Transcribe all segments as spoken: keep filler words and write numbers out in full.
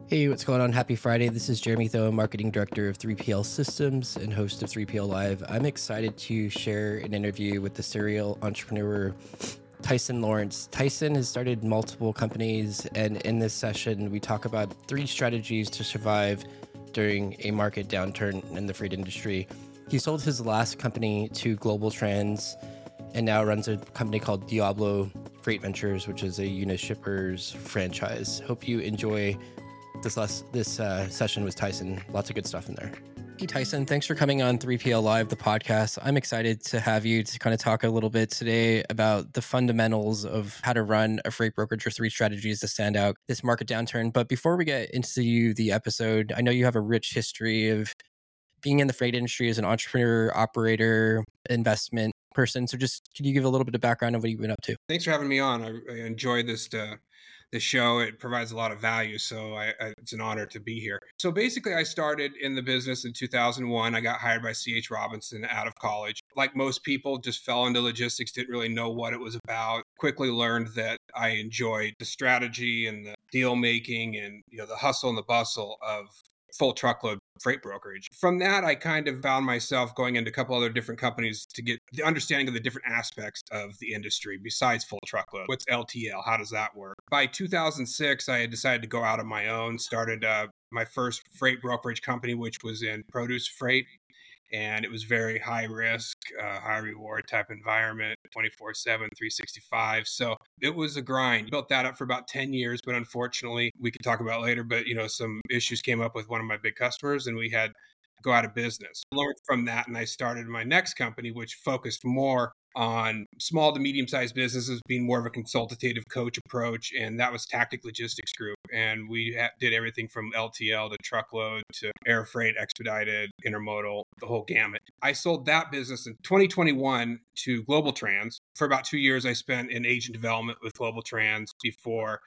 Hey, what's going on? Happy Friday. This is Jeremy Thoe, Marketing Director of three P L Systems and host of three P L Live. I'm excited to share an interview with the serial entrepreneur, Tyson Lawrence. Tyson has started multiple companies, and in this session, we talk about three strategies to survive during a market downturn in the freight industry. He sold his last company to Global Trans and now runs a company called Diablo Freight Ventures, which is a Unishippers franchise. Hope you enjoy this last, this uh, session with Tyson. Lots of good stuff in there. Hey, Tyson, thanks for coming on three P L Live, the podcast. I'm excited to have you to kind of talk a little bit today about the fundamentals of how to run a freight brokerage or three strategies to stand out this market downturn. But before we get into the episode, I know you have a rich history of being in the freight industry as an entrepreneur, operator, investment person. So just can you give a little bit of background on what you've been up to? Thanks for having me on. I, I enjoy this uh, this show. It provides a lot of value, so I, I, it's an honor to be here. So basically, I started in the business in two thousand one. I got hired by C H Robinson out of college. Like most people, just fell into logistics, didn't really know what it was about. Quickly learned that I enjoyed the strategy and the deal making and you know the hustle and the bustle of full truckload freight brokerage. From that, I kind of found myself going into a couple other different companies to get the understanding of the different aspects of the industry besides full truckload. What's L T L? How does that work? By two thousand six, I had decided to go out on my own, started uh, my first freight brokerage company, which was in produce freight. And it was very high risk, uh, high reward type environment, twenty-four seven, three sixty-five. So it was a grind. Built that up for about ten years, but unfortunately, we could talk about later, but you know, some issues came up with one of my big customers and we had to go out of business. Learned from that, and I started my next company, which focused more on small to medium-sized businesses, being more of a consultative coach approach, and that was Tactic Logistics Group. And we ha- did everything from L T L to truckload to air freight, expedited, intermodal, the whole gamut. I sold that business in twenty twenty-one to Global Trans. For about two years, I spent in agent development with Global Trans before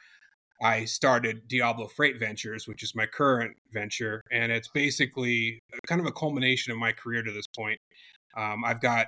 I started Diablo Freight Ventures, which is my current venture. And it's basically kind of a culmination of my career to this point. Um, I've got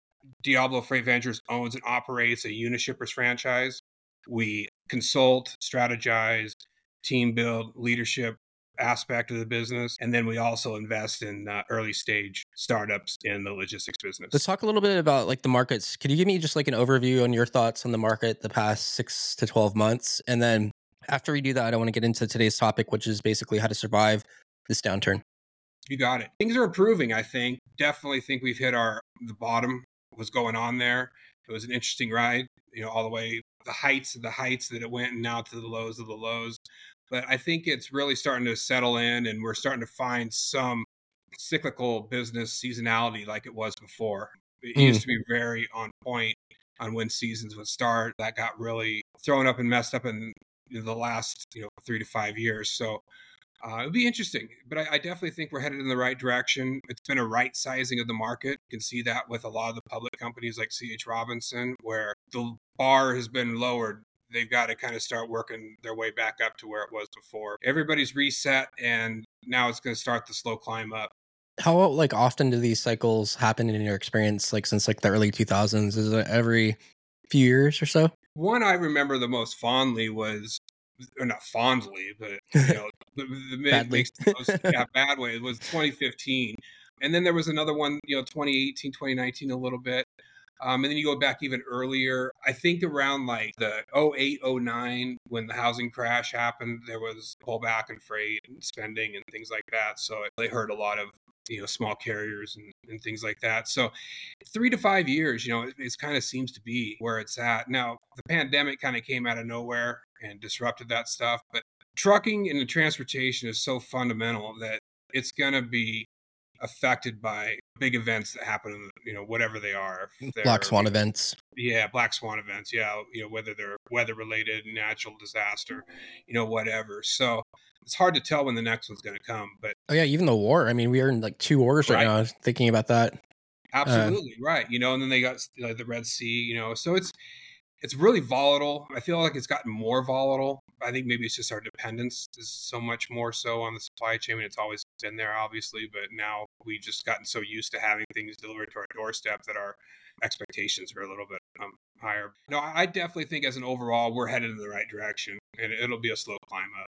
Diablo Freight Ventures owns and operates a Unishippers franchise. We consult, strategize, team build, leadership aspect of the business. And then we also invest in uh, early stage startups in the logistics business. Let's talk a little bit about like the markets. Could you give me just like an overview on your thoughts on the market the past six to twelve months? And then after we do that, I want to get into today's topic, which is basically how to survive this downturn. You got it. Things are improving, I think. Definitely think we've hit our the bottom. Was going on there. It was an interesting ride, you know, all the way the heights of the heights that it went and now to the lows of the lows. But I think it's really starting to settle in and we're starting to find some cyclical business seasonality like it was before. It Mm. used to be very on point on when seasons would start. That got really thrown up and messed up in the last, you know, three to five years. So uh, it'll be interesting, but I, I definitely think we're headed in the right direction. It's been a right sizing of the market. You can see that with a lot of the public companies like C H Robinson, where the bar has been lowered. They've got to kind of start working their way back up to where it was before. Everybody's reset, and now it's going to start the slow climb up. How like often do these cycles happen in your experience? Like since like the early two thousands, is it every few years or so? One I remember the most fondly was, or not fondly, but you know, the, the mid Badly. makes the most yeah, bad way. It was twenty fifteen, and then there was another one, you know, twenty eighteen, twenty nineteen, a little bit, um, and then you go back even earlier. I think around like the oh eight, oh nine, when the housing crash happened, there was pullback in freight and spending and things like that. So they hurt a lot of you know small carriers and, and things like that. So three to five years, you know, it, it kind of seems to be where it's at now. The pandemic kind of came out of nowhere and disrupted that stuff, but trucking and the transportation is so fundamental that it's going to be affected by big events that happen in, you know, whatever they are. Black swan events. Yeah, black swan events. Yeah, you know, whether they're weather related, natural disaster, you know, whatever. So it's hard to tell when the next one's going to come. But oh yeah, even the war. I mean, we are in like two wars right, right now. Thinking about that. Absolutely uh, right. You know, and then they got uh, the Red Sea. You know, so it's it's really volatile. I feel like it's gotten more volatile. I think maybe it's just our dependence is so much more so on the supply chain. I mean, it's always been there, obviously, but now we just gotten so used to having things delivered to our doorstep that our expectations are a little bit um, higher. No, I definitely think as an overall, we're headed in the right direction, and it'll be a slow climb up.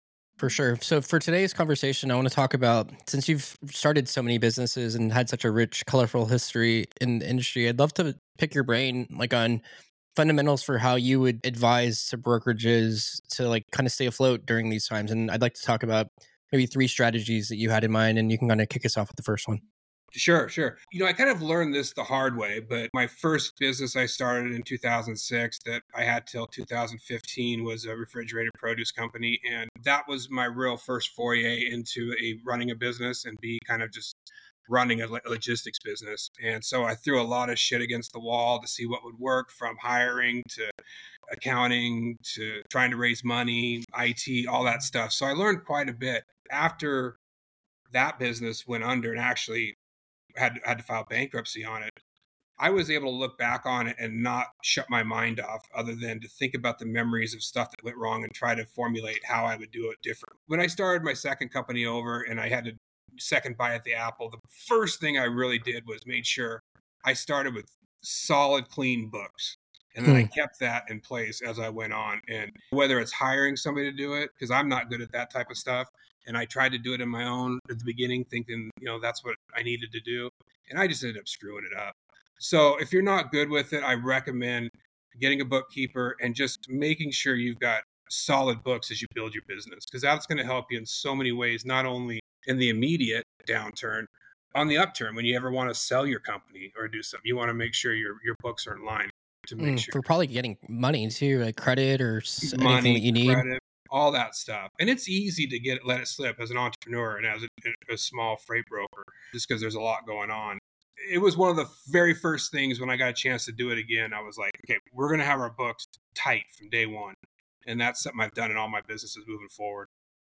For sure. So for today's conversation, I want to talk about, since you've started so many businesses and had such a rich, colorful history in the industry, I'd love to pick your brain like on fundamentals for how you would advise to brokerages to like kind of stay afloat during these times. And I'd like to talk about maybe three strategies that you had in mind, and you can kind of kick us off with the first one. Sure, sure. You know, I kind of learned this the hard way, but my first business I started in two thousand six that I had till two thousand fifteen was a refrigerated produce company. And that was my real first foray into a running a business and be kind of just running a logistics business. And so I threw a lot of shit against the wall to see what would work, from hiring to accounting to trying to raise money, I T, all that stuff. So I learned quite a bit. After that business went under and actually had had to file bankruptcy on it, I was able to look back on it and not shut my mind off, other than to think about the memories of stuff that went wrong and try to formulate how I would do it different. When I started my second company over and I had to second bite at the apple, the first thing I really did was made sure I started with solid, clean books. And then I kept that in place as I went on. And whether it's hiring somebody to do it, because I'm not good at that type of stuff, and I tried to do it in my own at the beginning, thinking, you know, that's what I needed to do. And I just ended up screwing it up. So if you're not good with it, I recommend getting a bookkeeper and just making sure you've got solid books as you build your business, because that's going to help you in so many ways, not only in the immediate downturn, on the upturn, when you ever want to sell your company or do something, you want to make sure your, your books are in line to make Mm, sure. for probably getting money too, like credit or s- anything Money, that you need. credit, all that stuff. And it's easy to get let it slip as an entrepreneur and as a, a small freight broker, just because there's a lot going on. It was one of the very first things when I got a chance to do it again. I was like, okay, we're going to have our books tight from day one. And that's something I've done in all my businesses moving forward.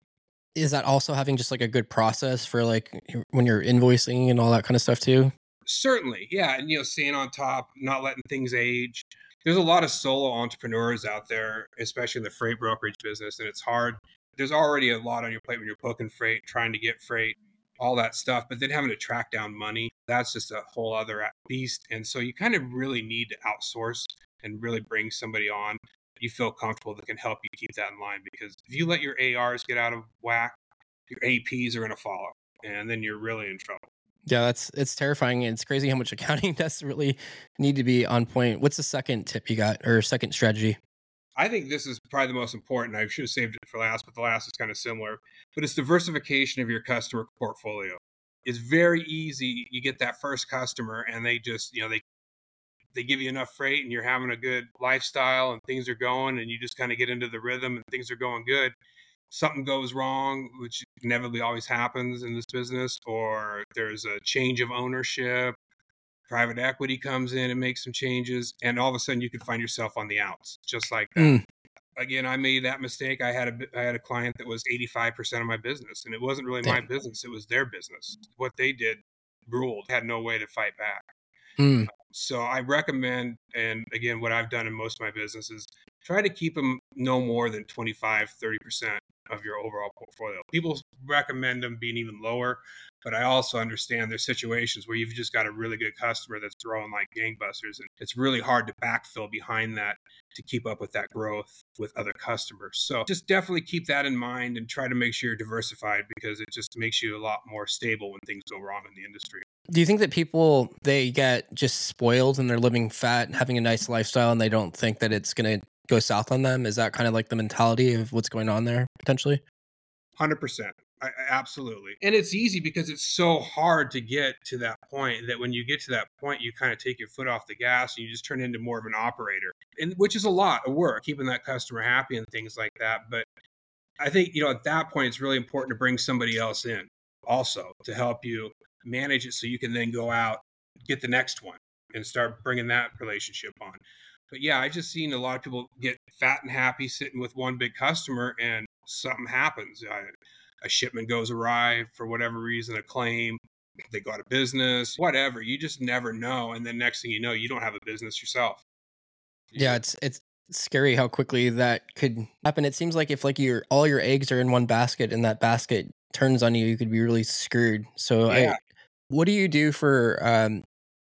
Is that also having just like a good process for like when you're invoicing and all that kind of stuff too? Certainly. Yeah. And, you know, staying on top, not letting things age. There's a lot of solo entrepreneurs out there, especially in the freight brokerage business, and it's hard. There's already a lot on your plate when you're booking freight, trying to get freight, all that stuff, but then having to track down money, that's just a whole other beast. And so you kind of really need to outsource and really bring somebody on you feel comfortable that can help you keep that in line. Because if you let your A Rs get out of whack, your A Ps are going to follow, and then you're really in trouble. Yeah, that's it's terrifying. It's crazy how much accounting does really need to be on point. What's the second tip you got, or second strategy? I think this is probably the most important. I should have saved it for last, but the last is kind of similar. But it's diversification of your customer portfolio. It's very easy. You get that first customer and they just, you know, they they give you enough freight and you're having a good lifestyle and things are going and you just kind of get into the rhythm and things are going good. Something goes wrong, which inevitably always happens in this business, or there's a change of ownership, private equity comes in and makes some changes, and all of a sudden you could find yourself on the outs, just like that. Mm, Again, I made that mistake. I had a I had a client that was eighty-five percent of my business, and it wasn't really my damn. business; it was their business. What they did ruled. Had no way to fight back. Mm, So I recommend, and again, what I've done in most of my businesses, try to keep them no more than twenty-five, thirty percent of your overall portfolio. People recommend them being even lower, but I also understand there's situations where you've just got a really good customer that's throwing like gangbusters, and it's really hard to backfill behind that to keep up with that growth with other customers. So just definitely keep that in mind and try to make sure you're diversified, because it just makes you a lot more stable when things go wrong in the industry. Do you think that people they get just spoiled and they're living fat, having a nice lifestyle, and they don't think that it's going to go south on them? Is that kind of like the mentality of what's going on there potentially? one hundred percent. I, I- absolutely. And it's easy because it's so hard to get to that point that when you get to that point, you kind of take your foot off the gas and you just turn into more of an operator, and which is a lot of work, keeping that customer happy and things like that. But I think, you know, at that point, it's really important to bring somebody else in also to help you manage it so you can then go out, get the next one and start bringing that relationship on. But yeah, I just seen a lot of people get fat and happy sitting with one big customer and something happens. I, a shipment goes awry for whatever reason, a claim, they go out of business, whatever. You just never know. And then next thing you know, you don't have a business yourself. You Yeah, just- it's it's scary how quickly that could happen. It seems like if like your all your eggs are in one basket and that basket turns on you, you could be really screwed. So I yeah. what do you do for um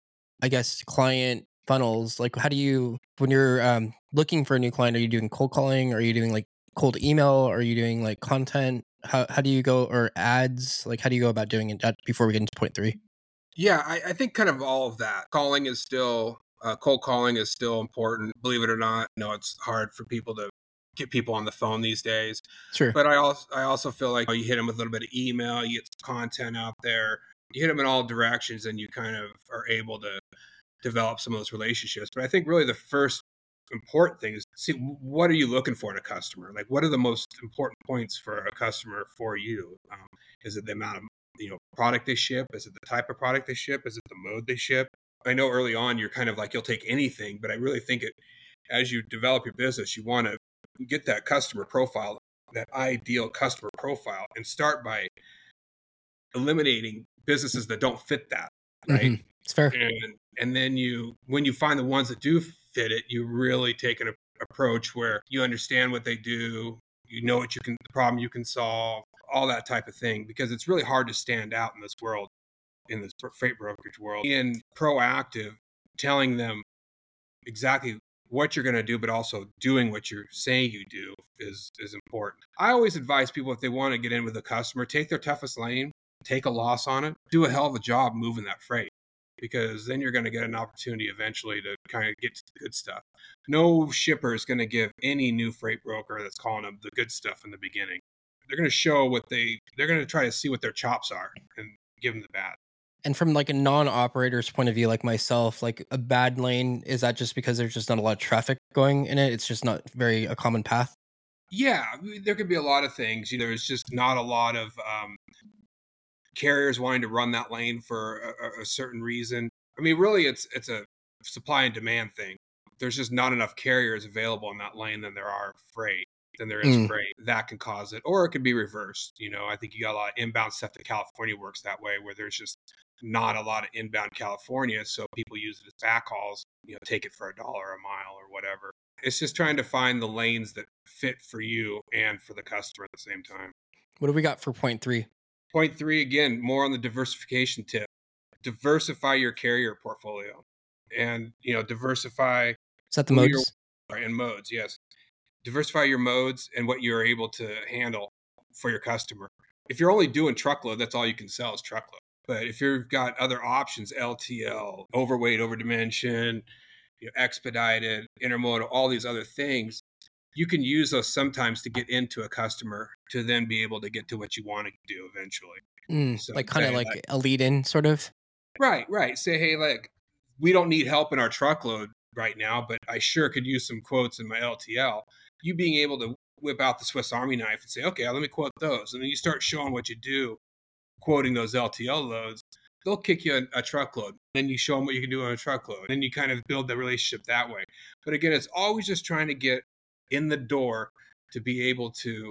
I guess client funnels? Like how do you when you're um looking for a new client, are you doing cold calling? Are you doing like cold email? Are you doing like content? How how do you go or ads? Like how do you go about doing it uh, before we get into point three? Yeah, I, I think kind of all of that. Calling is still uh, cold calling is still important. Believe it or not, I know it's hard for people to get people on the phone these days. Sure. But I also I also feel like you hit them with a little bit of email, you get some content out there, you hit them in all directions, and you kind of are able to develop some of those relationships. But I think really the first important thing is see what are you looking for in a customer? Like what are the most important points for a customer for you? Um, is it the amount of you know product they ship? Is it the type of product they ship? Is it the mode they ship? I know early on you're kind of like you'll take anything, but I really think it as you develop your business, you want to get that customer profile, that ideal customer profile, and start by eliminating businesses that don't fit that, right? Mm-hmm. It's fair. And and then you when you find the ones that do fit it, you really take an a- approach where you understand what they do, you know what you can the problem you can solve, all that type of thing, because it's really hard to stand out in this world, in this freight brokerage world. Being proactive, telling them exactly what you're going to do, but also doing what you're saying you do is is important. I always advise people if they want to get in with a customer, take their toughest lane, take a loss on it, do a hell of a job moving that freight, because then you're going to get an opportunity eventually to kind of get to the good stuff. No shipper is going to give any new freight broker that's calling them the good stuff in the beginning. They're going to show what they they're going to try to see what their chops are and give them the bad. And from like a non-operator's point of view, like myself, like a bad lane, is that just because there's just not a lot of traffic going in it? It's just not very a common path. Yeah, there could be a lot of things. You know, there's just not a lot of um, carriers wanting to run that lane for a, a certain reason. I mean, really, it's it's a supply and demand thing. There's just not enough carriers available in that lane than there are freight. Than there is Mm. freight. That can cause it, or it could be reversed. You know, I think you got a lot of inbound stuff to California works that way, where there's just not a lot of inbound California, so people use it as backhauls. You know, take it for a dollar a mile or whatever. It's just trying to find the lanes that fit for you and for the customer at the same time. What do we got for point three? Point three, again, more on the diversification tip. Diversify your carrier portfolio and, you know, diversify Is that the who you're modes? in modes. Yes. Diversify your modes and what you're able to handle for your customer. If you're only doing truckload, that's all you can sell is truckload. But if you've got other options, L T L, overweight, overdimension, you know, expedited, intermodal, all these other things, you can use those sometimes to get into a customer to then be able to get to what you want to do eventually. Mm, So like kind of say like like, a lead in, sort of. right, right. Say, hey, like, we don't need help in our truckload right now, but I sure could use some quotes in my L T L. You being able to whip out the Swiss Army knife and say, okay, let me quote those. And then you start showing what you do, quoting those L T L loads. They'll kick you a, a truckload. Then you show them what you can do on a truckload. Then you kind of build the relationship that way. But again, it's always just trying to get in the door to be able to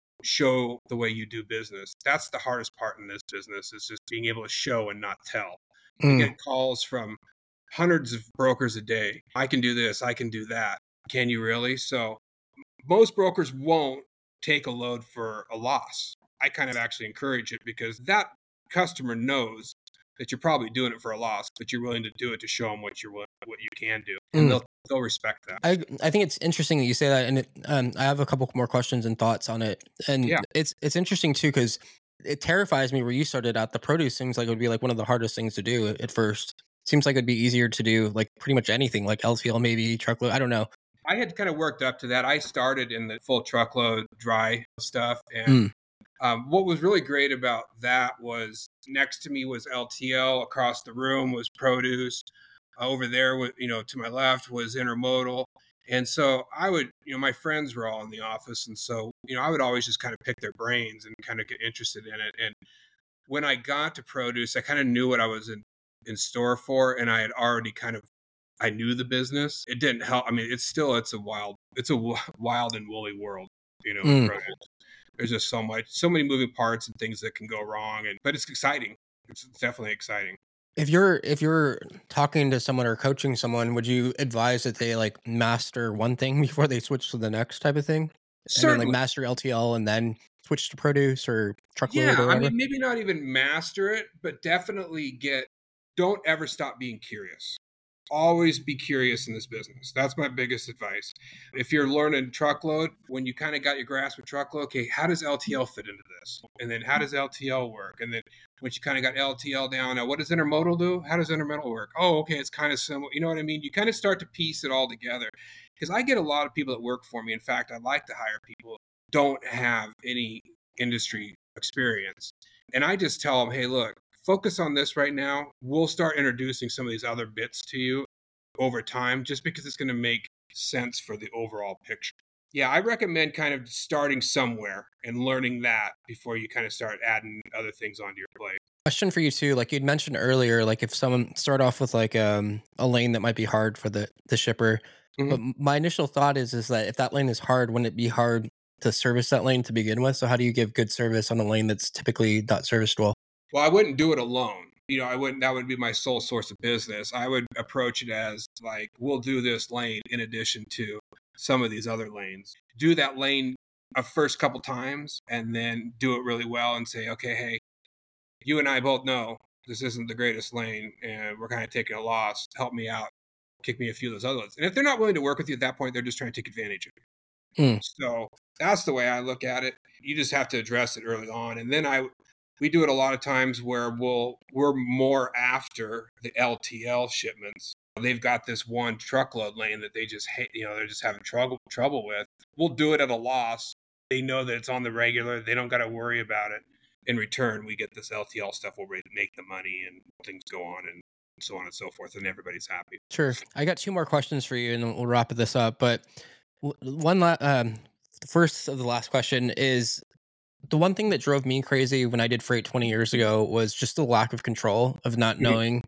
show the way you do business. That's the hardest part in this business is just being able to show and not tell. I Mm. get calls from hundreds of brokers a day. I can do this, I can do that. Can you really? So most brokers won't take a load for a loss. I kind of actually encourage it because that customer knows that you're probably doing it for a loss, but you're willing to do it to show them what you're what you can do, and Mm. they'll they'll respect that. I I think it's interesting that you say that, and it, um, I have a couple more questions and thoughts on it. And Yeah. it's it's interesting too because it terrifies me where you started out. The produce seems like it would be like one of the hardest things to do at first. Seems like it'd be easier to do like pretty much anything, like L T L, maybe truckload. I don't know. I had kind of worked up to that. I started in the full truckload dry stuff. And Mm. um, what was really great about that was next to me was L T L, across the room was produce, over there, with, you know, to my left was intermodal. And so I would, you know, my friends were all in the office. And so, you know, I would always just kind of pick their brains and kind of get interested in it. And when I got to produce, I kind of knew what I was in, in store for. And I had already kind of I knew the business. It didn't help. I mean, it's still it's a wild it's a w- wild and woolly world, you know. In Mm. produce, there's just so much, so many moving parts and things that can go wrong, and but it's exciting. It's definitely exciting. If you're if you're talking to someone or coaching someone, would you advise that they like master one thing before they switch to the next type of thing? I mean, like Certainly, master L T L and then switch to produce or truckload yeah. or I whatever. mean, maybe not even master it, but definitely get. Don't ever stop being curious. always be curious in this business. That's my biggest advice. If you're learning truckload, when you kind of got your grasp of truckload, okay, how does L T L fit into this? And then how does L T L work? And then once you kind of got L T L down, now what does intermodal do? How does intermodal work? Oh, okay, it's kind of similar. You know what I mean? You kind of start to piece it all together. Because I get a lot of people that work for me. In fact, I like to hire people who don't have any industry experience. And I just tell them, hey, look, focus on this right now. We'll start introducing some of these other bits to you over time, just because it's going to make sense for the overall picture. Yeah, I recommend kind of starting somewhere and learning that before you kind of start adding other things onto your plate. Question for you too, like you'd mentioned earlier, like if someone start off with like um, a lane that might be hard for the the shipper, Mm-hmm. but my initial thought is is that if that lane is hard, wouldn't it be hard to service that lane to begin with? So how do you give good service on a lane that's typically not serviced well? Well, I wouldn't do it alone. You know, I wouldn't, that would be my sole source of business. I would approach it as like, we'll do this lane in addition to some of these other lanes. Do that lane a first couple times and then do it really well and say, okay, hey, you and I both know this isn't the greatest lane and we're kind of taking a loss. Help me out. Kick me a few of those other ones. And if they're not willing to work with you at that point, they're just trying to take advantage of you. Mm. So that's the way I look at it. You just have to address it early on. And then I, we do it a lot of times where we'll, we're more after the L T L shipments. They've got this one truckload lane that they just hate, you know, they're just having trouble, trouble with. We'll do it at a loss. They know that it's on the regular. They don't got to worry about it. In return, we get this L T L stuff where we make the money and things go on and so on and so forth, and everybody's happy. Sure. I got two more questions for you, and then we'll wrap this up. But one, la- um, the first of the last question is the one thing that drove me crazy when I did freight twenty years ago was just the lack of control of not knowing.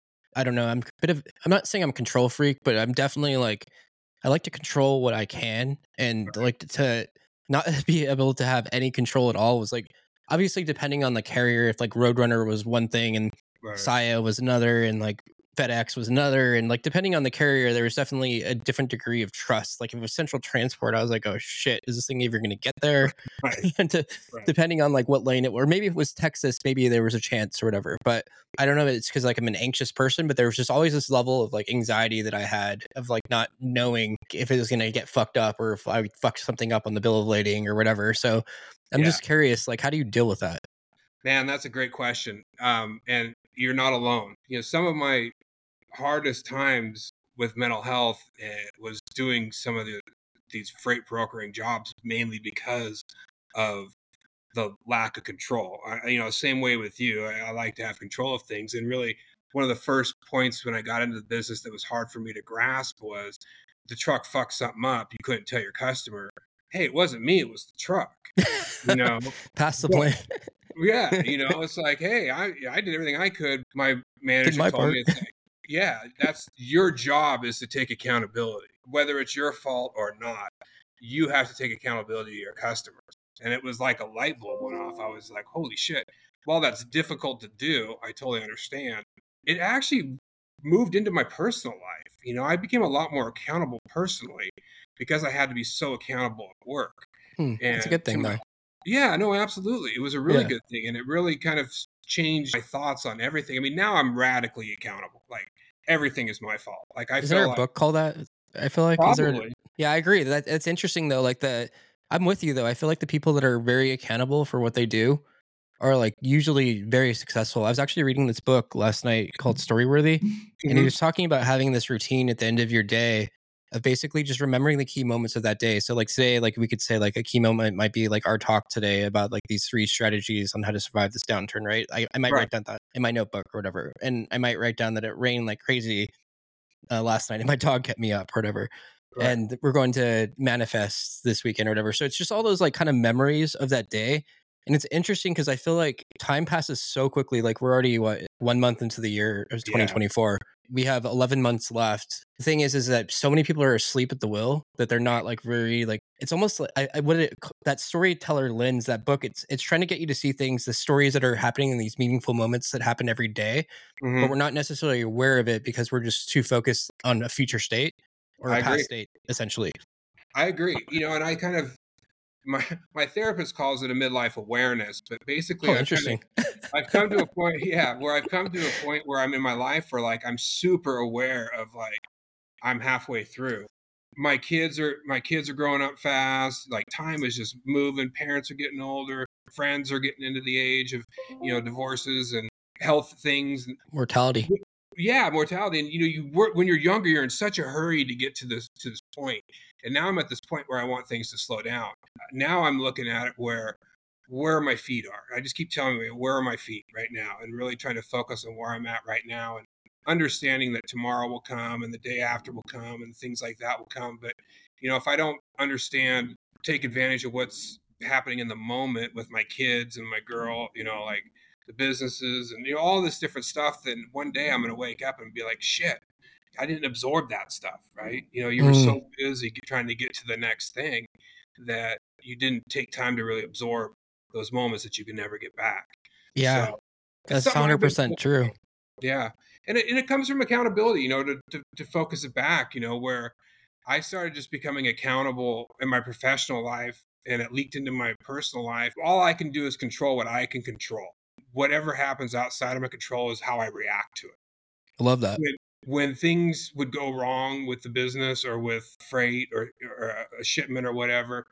I don't know. I'm a bit of. I'm not saying I'm a control freak, but I'm definitely like I like to control what I can, and like to, to not be able to have any control at all was like obviously depending on the carrier. If like Roadrunner was one thing and Right. Saia was another, and like FedEx was another, and like depending on the carrier, there was definitely a different degree of trust. Like if it was Central Transport, I was like, oh shit, is this thing even going to get there? Right. and to, Right. depending on like what lane it, or maybe if it was Texas, maybe there was a chance or whatever. But I don't know if it's because like I'm an anxious person, but there was just always this level of like anxiety that I had of like not knowing if it was going to get fucked up or if I fucked something up on the bill of lading or whatever. So I'm Yeah. just curious, like, how do you deal with that? Man, that's a great question. Um, and you're not alone. You know, some of my hardest times with mental health uh, was doing some of the these freight brokering jobs mainly because of the lack of control. I, you know, same way with you. I, I like to have control of things, and really, one of the first points when I got into the business that was hard for me to grasp was the truck fucked something up. You couldn't tell your customer, "Hey, it wasn't me; it was the truck." You know, Pass the But- blame. yeah, you know, it's like, hey, I I did everything I could. My manager my told part. me, it's like, yeah, that's your job is to take accountability, whether it's your fault or not. You have to take accountability to your customers. And it was like a light bulb went off. I was like, holy shit. While that's difficult to do, I totally understand. It actually moved into my personal life. You know, I became a lot more accountable personally because I had to be so accountable at work. Hmm, that's a And good to thing, my- though. Yeah, no, absolutely. It was a really Yeah. good thing. And it really kind of changed my thoughts on everything. I mean, now I'm radically accountable. Like everything is my fault. Like I Is feel there a like book called that? I feel like is there? probably. Yeah, I agree. That it's interesting though. Like the, I'm with you though. I feel like the people that are very accountable for what they do are like usually very successful. I was actually reading this book last night called Storyworthy, and he Mhm. was talking about having this routine at the end of your day of basically just remembering the key moments of that day. So like say like we could say like a key moment might be like our talk today about like these three strategies on how to survive this downturn, right? I, I might Right. write down that in my notebook or whatever. And I might write down that it rained like crazy uh, last night and my dog kept me up or whatever. Right. And we're going to manifest this weekend or whatever. So it's just all those like kind of memories of that day. And it's interesting because I feel like time passes so quickly. Like we're already what one month into the year of Yeah. twenty twenty-four. We have eleven months left. The thing is, is that so many people are asleep at the wheel that they're not like very like. It's almost like I, I what it that storyteller lens, that book. It's it's trying to get you to see things, the stories that are happening in these meaningful moments that happen every day, Mhm. but we're not necessarily aware of it because we're just too focused on a future state or a I past agree. state, essentially. I agree. You know, and I kind of my my therapist calls it a midlife awareness, but basically Oh, I've kind of interesting. I've come to a point, yeah, where I've come to a point where I'm in my life where like I'm super aware of like I'm halfway through. My kids are my kids are growing up fast. Like time is just moving. Parents are getting older. Friends are getting into the age of, you know, divorces and health things. Mortality. Yeah, mortality. And you know, you work when you're younger, you're in such a hurry to get to this to this point. And now I'm at this point where I want things to slow down. Now I'm looking at it where where my feet are. I just keep telling me where are my feet right now, and really trying to focus on where I'm at right now, and understanding that tomorrow will come and the day after will come and things like that will come. But you know, if I don't understand, take advantage of what's happening in the moment with my kids and my girl, you know, like the businesses and you know all this different stuff, then one day I'm going to wake up and be like, shit, I didn't absorb that stuff, right? You know, you were Mm, so busy trying to get to the next thing that you didn't take time to really absorb those moments that you can never get back. yeah, So it's that's something I've been, one hundred percent true. yeah, and it, and it comes from accountability, you know, to, to to focus it back, you know, where I started just becoming accountable in my professional life, and it leaked into my personal life. All I can do is control what I can control. Whatever happens outside of my control is how I react to it. I love that. When, when things would go wrong with the business or with freight or, or a shipment or whatever,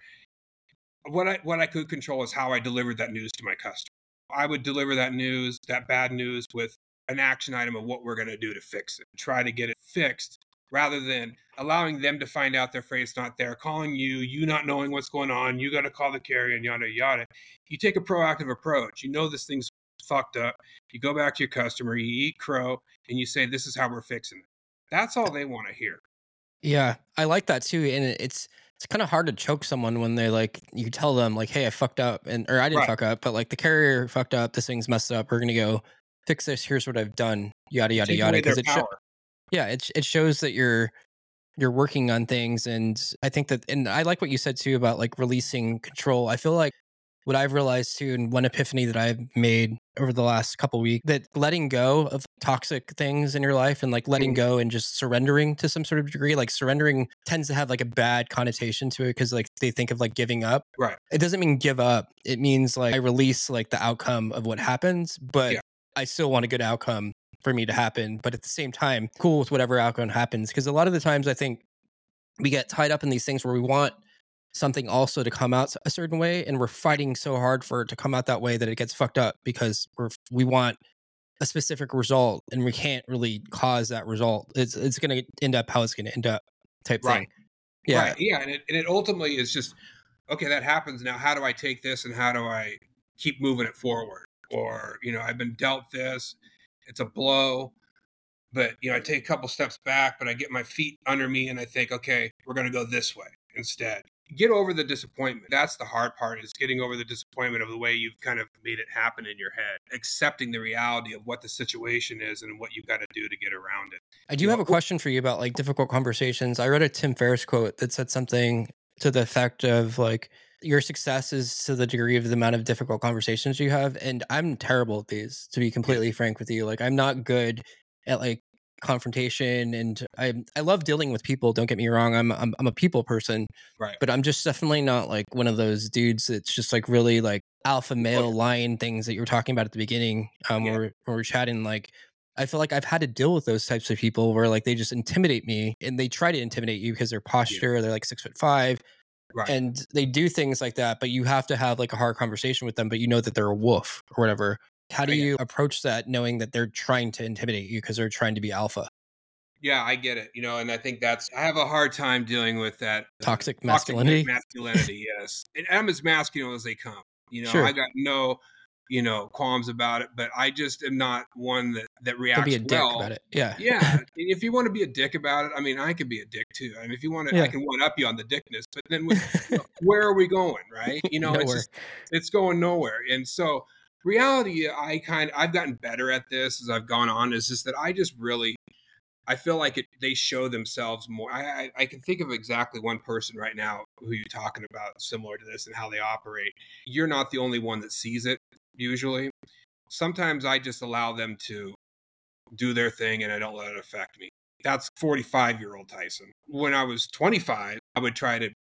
what I what I could control is how I delivered that news to my customer. I would deliver that news, that bad news, with an action item of what we're going to do to fix it. Try to get it fixed rather than allowing them to find out their freight's not there, calling you, you not knowing what's going on, you got to call the carrier and yada yada. You take a proactive approach. You know this thing's fucked up. You go back to your customer, you eat crow, and you say, "This is how we're fixing it." That's all they want to hear. Yeah, I like that too, and it- it's it's kind of hard to choke someone when they like you tell them like, "Hey, I fucked up," and or I didn't Right. fuck up, but like the carrier fucked up. This thing's messed up. We're gonna go fix this. Here's what I've done. Yada You yada take yada. away their Because it sho power. yeah, it sh- it shows that you're you're working on things, and I think that, and I like what you said too about like releasing control. I feel like what I've realized too, and one epiphany that I've made over the last couple weeks, that letting go of toxic things in your life and like letting Mhm. go and just surrendering to some sort of degree, like surrendering tends to have like a bad connotation to it because like they think of like giving up. Right. It doesn't mean give up. It means like I release like the outcome of what happens, but Yeah. I still want a good outcome for me to happen. But at the same time, cool with whatever outcome happens. Because a lot of the times I think we get tied up in these things where we want something also to come out a certain way and we're fighting so hard for it to come out that way that it gets fucked up because we're we want a specific result and we can't really cause that result. It's it's going to end up how it's going to end up type Right. thing. Yeah. Right. Yeah. And it, and it ultimately is just, okay, that happens. Now, how do I take this and how do I keep moving it forward? Or, you know, I've been dealt this, it's a blow, but, you know, I take a couple steps back, but I get my feet under me and I think, okay, we're going to go this way instead. Get over the disappointment. That's the hard part, is getting over the disappointment of the way you've kind of made it happen in your head, accepting the reality of what the situation is and what you've got to do to get around it. I do You have know, a question for you about like difficult conversations. I read a Tim Ferriss quote that said something to the effect of like your success is to the degree of the amount of difficult conversations you have. And I'm terrible at these, to be yeah, completely frank with you. Like I'm not good at like confrontation, and I I love dealing with people. Don't get me wrong. I'm I'm, I'm a people person, right. but I'm just definitely not like one of those dudes that's just like really like alpha Look, male lion things that you were talking about at the beginning. Um, yeah, when we're, when we're chatting, like I feel like I've had to deal with those types of people where like they just intimidate me and they try to intimidate you because their yeah, posture, they're like six foot five right. and they do things like that, but you have to have like a hard conversation with them, but you know that they're a wolf or whatever. How do I get you it. approach that knowing that they're trying to intimidate you because they're trying to be alpha? Yeah, I get it. You know, and I think that's, I have a hard time dealing with that uh, Toxic toxic ma- masculinity? masculinity. Yes, and I'm as masculine as they come. You know, I Sure. got no, you know, qualms about it, but I just am not one that that Don't be reacts a dick well. about it. Yeah. Yeah, if you want to be a dick about it, I mean, I could be a dick too. I mean, if you want to, I Yeah. can one up you on the dickness, but then wh- you know, where are we going, right? You know, it's Nowhere. just, it's going nowhere. And so, reality, I kind, I've gotten better at this as I've gone on. Is just that I just really, I feel like it, they show themselves more. I, I I can think of exactly one person right now who you're talking about, similar to this and how they operate. You're not the only one that sees it. Usually, sometimes I just allow them to do their thing and I don't let it affect me. That's forty-five year old Tyson. When I was twenty-five, I would try to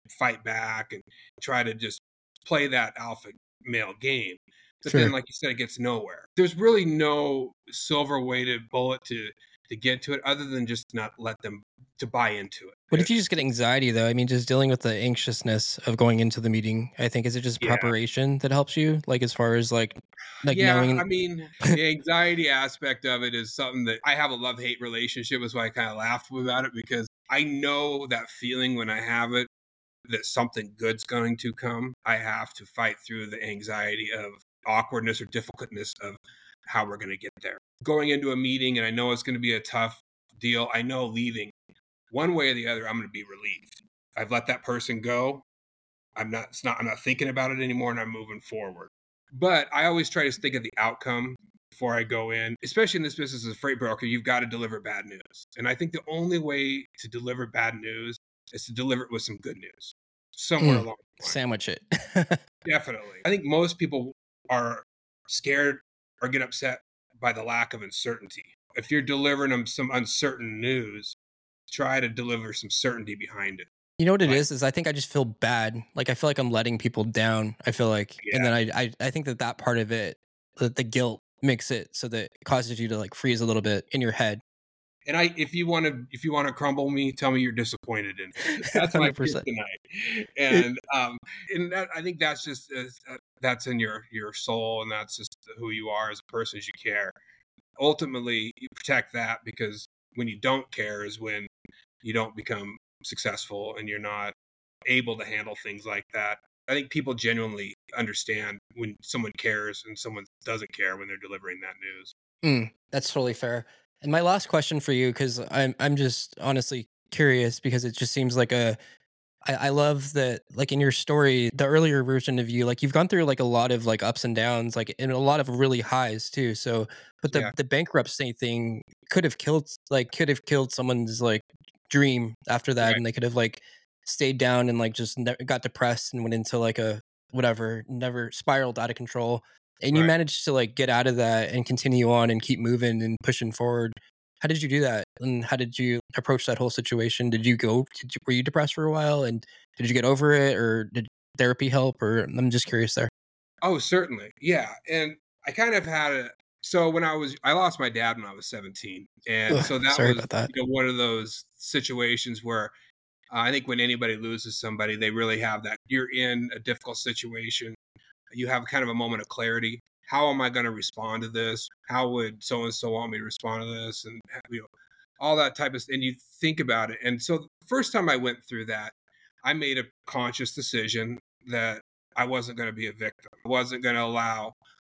fight back and try to just play that alpha male game. But then, Sure. like you said, it gets nowhere. There's really no silver weighted bullet to to get to it other than just not let them to buy into it. What Uh, if you just get anxiety though? I mean, just dealing with the anxiousness of going into the meeting. I think is it just Yeah. preparation that helps you, like as far as like like Yeah, I knowing. mean, the anxiety aspect of it is something that I have a love-hate relationship with, why I kinda laughed about it because I know that feeling when I have it, that something good's going to come. I have to fight through the anxiety of awkwardness or difficultness of how we're gonna get there. Going into a meeting and I know it's gonna be a tough deal, I know leaving, one way or the other, I'm gonna be relieved. I've let that person go. I'm not it's not I'm not thinking about it anymore and I'm moving forward. But I always try to think of the outcome before I go in. Especially in this business as a freight broker, you've got to deliver bad news. And I think the only way to deliver bad news is to deliver it with some good news somewhere Mm, along the line. sandwich it. Definitely. I think most people are scared or get upset by the lack of uncertainty. If you're delivering them some uncertain news, try to deliver some certainty behind it. You know what it Like, is? Is I think I just feel bad. Like I feel like I'm letting people down. I feel like, and yeah. then I I, I think that that part of it, the, the guilt makes it so that it causes you to like freeze a little bit in your head. And I, if you want to, if you want to crumble me, tell me you're disappointed in me. That's my Hundred percent. kryptonite. And um, and that I think that's just uh, uh, that's in your your soul, and that's just who you are as a person as you care. Ultimately, you protect that because when you don't care is when you don't become successful and you're not able to handle things like that. I think people genuinely understand when someone cares and someone doesn't care when they're delivering that news. Mm, that's totally fair. And my last question for you, because I'm I'm just honestly curious, because it just seems like a I, I love that, like in your story, the earlier version of you, like you've gone through like a lot of like ups and downs, like and a lot of really highs too. So, but the Yeah, the bankruptcy thing could have killed, like could have killed someone's like dream after that, right, and they could have like stayed down and like just ne- got depressed and went into like a whatever, never spiraled out of control. And you right. managed to like get out of that and continue on and keep moving and pushing forward. How did you do that? And how did you approach that whole situation? Did you go? Did you, were you depressed for a while? And did you get over it, or did therapy help? Or I'm just curious there. Oh, certainly. Yeah, and I kind of had a so when I was I lost my dad when I was seventeen, and Ugh, so that sorry was, about that. you know, one of those situations where, uh, I think when anybody loses somebody, they really have that you're in a difficult situation. You have kind of a moment of clarity. How am I gonna respond to this? How would so and so want me to respond to this? And, you know, all that type of and you think about it. And so the first time I went through that, I made a conscious decision that I wasn't gonna be a victim. I wasn't gonna allow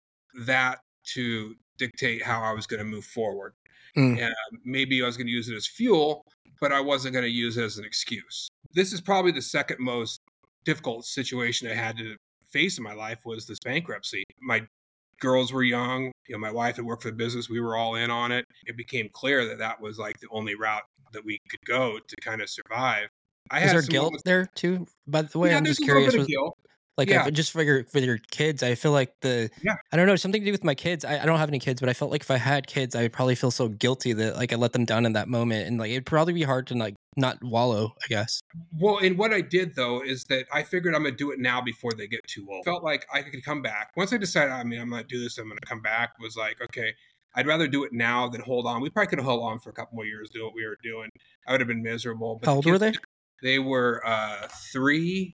that to dictate how I was going to move forward. Mm, And maybe I was going to use it as fuel, but I wasn't going to use it as an excuse. This is probably the second most difficult situation I had to face in my life was this bankruptcy. My girls were young, you know, my wife had worked for the business, we were all in on it. It became clear that that was like the only route that we could go to kind of survive. I was had there some guilt moments. there too? By the way, Yeah, I'm there's just a little bit curious. of Was guilt. like I Yeah, f just for your for your kids, I feel like the yeah. I don't know, something to do with my kids. I I don't have any kids, but I felt like if I had kids, I'd probably feel so guilty that, like, I let them down in that moment, and, like, it'd probably be hard to, like, not wallow, I guess. Well, and what I did though is that I figured I'm gonna do it now before they get too old. Felt like I could come back. Once I decided, I mean, I'm gonna do this, I'm gonna come back, was like, okay, I'd rather do it now than hold on. We probably could have held on for a couple more years doing what we were doing. I would have been miserable. But How the old were kids, they? they were uh three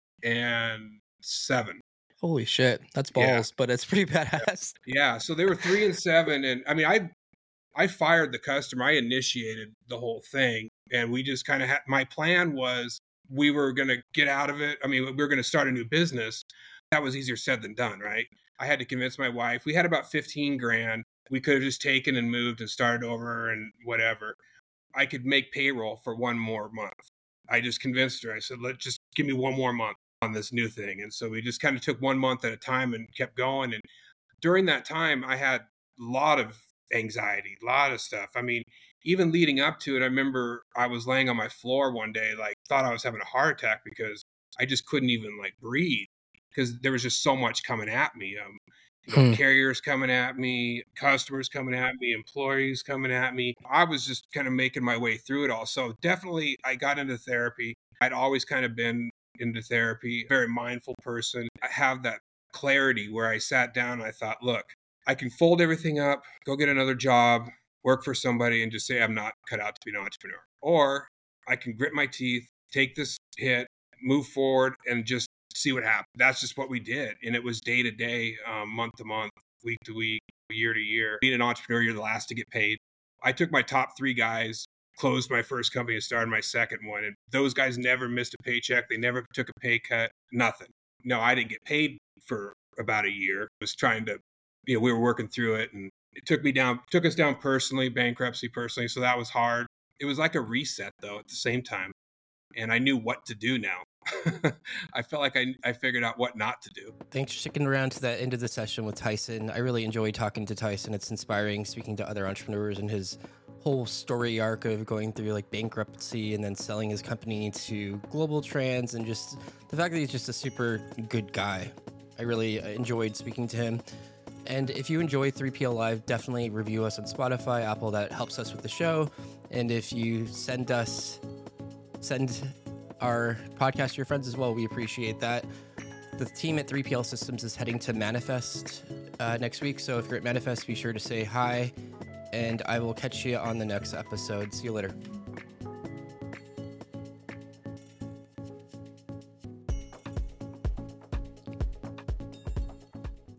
and seven. Holy shit, that's Yeah. balls, but it's pretty badass. Yeah. So they were three and seven. And I mean, I I fired the customer. I initiated the whole thing. And we just kind of had my plan was we were going to get out of it. I mean, we were going to start a new business. That was easier said than done, right? I had to convince my wife. We had about fifteen grand. We could have just taken and moved and started over and whatever. I could make payroll for one more month. I just convinced her. I said, "Let just give me one more month on this new thing." And so we just kind of took one month at a time and kept going. And during that time, I had a lot of anxiety, a lot of stuff. I mean, even leading up to it, I remember I was laying on my floor one day, like thought I was having a heart attack because I just couldn't even like breathe because there was just so much coming at me. Um, you know, Hmm. carriers coming at me, customers coming at me, employees coming at me. I was just kind of making my way through it all. So definitely, I got into therapy. I'd always kind of been into therapy, very mindful person. I have that clarity where I sat down and I thought, look, I can fold everything up, go get another job, work for somebody and just say I'm not cut out to be an entrepreneur. Or I can grit my teeth, take this hit, move forward, and just see what happens. That's just what we did. And it was day to day, um, month to month, week to week, year to year. Being an entrepreneur, you're the last to get paid. I took my top three guys, closed my first company and started my second one. And those guys never missed a paycheck. They never took a pay cut, nothing. No, I didn't get paid for about a year. I was trying to, you know, we were working through it, and it took me down, took us down personally, bankruptcy personally. So that was hard. It was like a reset though at the same time. And I knew what to do now. I felt like I, I figured out what not to do. Thanks for sticking around to the end of the session with Tyson. I really enjoy talking to Tyson. It's inspiring speaking to other entrepreneurs and his whole story arc of going through like bankruptcy and then selling his company to Global Trans, and just the fact that he's just a super good guy. I really enjoyed speaking to him. And if you enjoy three P L Live, definitely review us on Spotify, Apple. That helps us with the show. And if you send us, send our podcast to your friends as well, we appreciate that. The team at three P L Systems is heading to Manifest uh, next week. So if you're at Manifest, be sure to say hi. And I will catch you on the next episode. See you later.